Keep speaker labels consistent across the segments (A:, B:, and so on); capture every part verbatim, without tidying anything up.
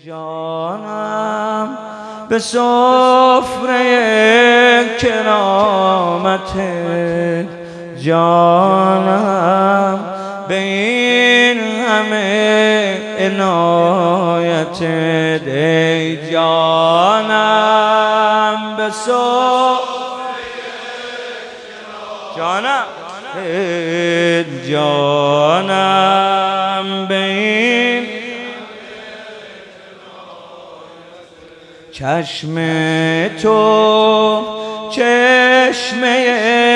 A: جانم به سفره کرامت، جانم به این همه عنایت، ای جانم به سفره جانم ای جانم به این چشم تو، چشمه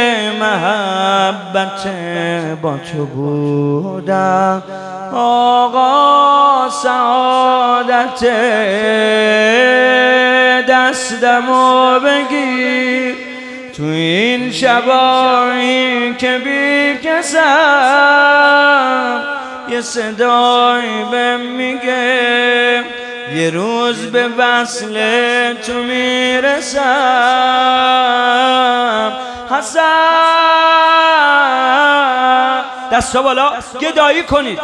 A: محبت با تو بودم، آقا سعادت دستمو بگیر تو این شبایی که بی کسم، یه صدایی به میگه یه روز به وصل تو میرسم. حسن دستا بالا گدایی کنید.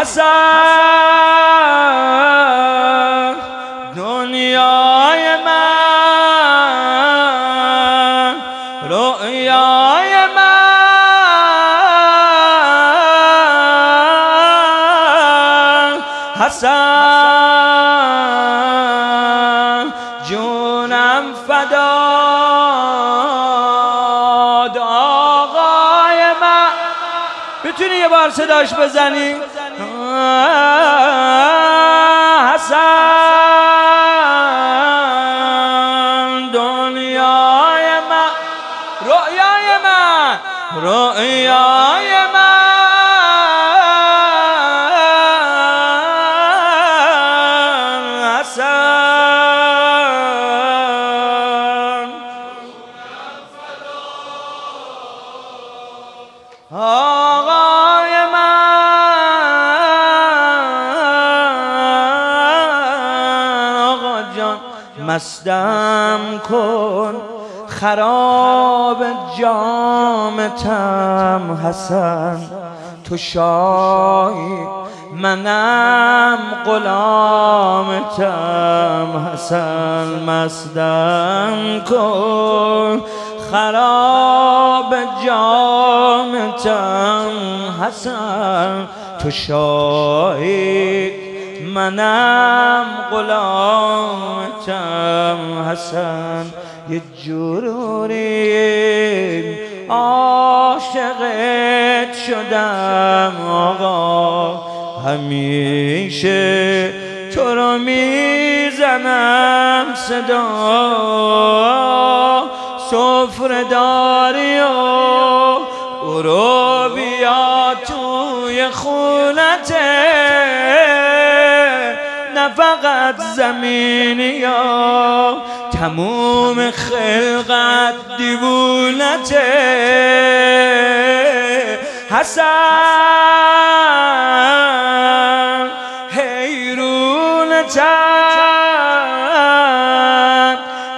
A: حسن دنیای من، رؤیای من، حسن جونم فداد آقای من. میتونی یه بار صداش بزنی؟ حسن دنیای من، رؤیای من، رؤیای من، حسن آقای من. آقا جان مستم کن، خراب جامتم حسن، تو شاهی منم غلامتم حسن. مستم کن، خراب جامتم حسن، تو شاهی منم غلامتم حسن. یه جوری عاشقت شدم آقا، همیشه تو رو میزنم صدا، سفره داری و برو بیا توی خونته، نه فقط زمینی یا تموم خلقت دیوونته. حسن حیرونتم،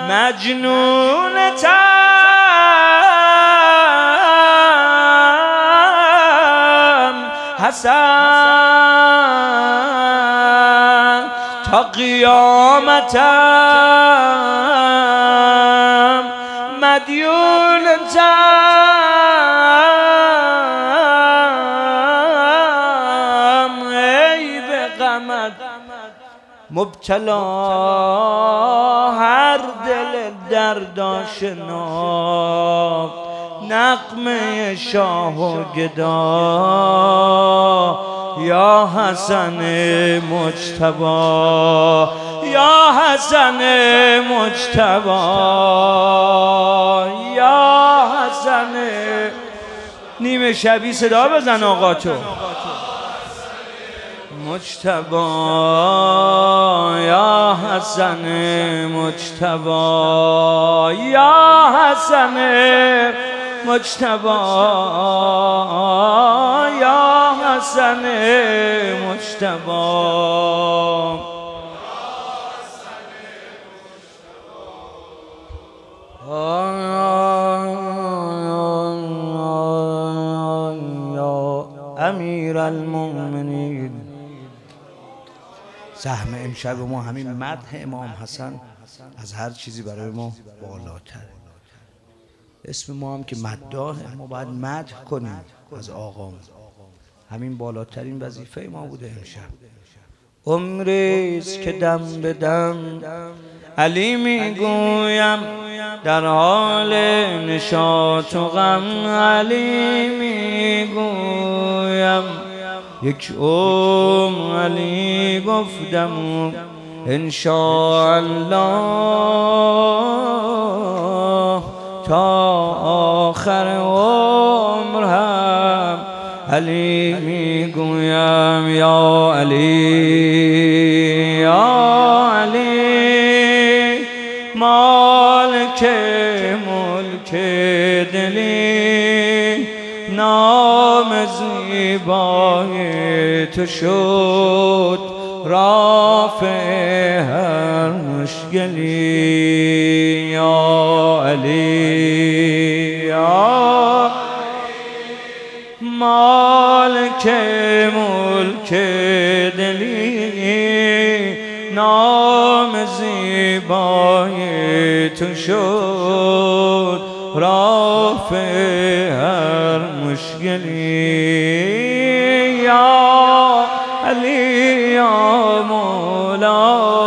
A: مجنونتم حسن، تا قیامتم مدیونتم. ای به غمت مبتلا هر دل دردآشنا، نغمه شاه و گدا یا حسن مجتبی، یا حسن مجتبی، یا حسن. نیمه شبی صدا بزن آقا تو. مجتبی یا حسن مجتبی، یا حسن مجتبی، یا حسن مجتبی. یا امیر المؤمنین سهم امشب ما همین مدح امام حسن از هر چیزی برای ما بالاتر. اسم ما هم که مداحه، ما باید مدح کنیم از آقا. همین بالاترین وظیفه ما بوده امشب. عمریست که دم به دم علی میگویم، در حال نشاط و غم علی میگویم. یک عمر علی گفتم انشاءالله، تا آخر عمر هم علی میگویم. یا علی یا علی، مالک ملک دلی، نام زیبای تو شد رافع هر مشکلی. یا علی یا مالک ملک دلی، نام زیبای تو شد رافع هر مشکلی. یا علی یا مولا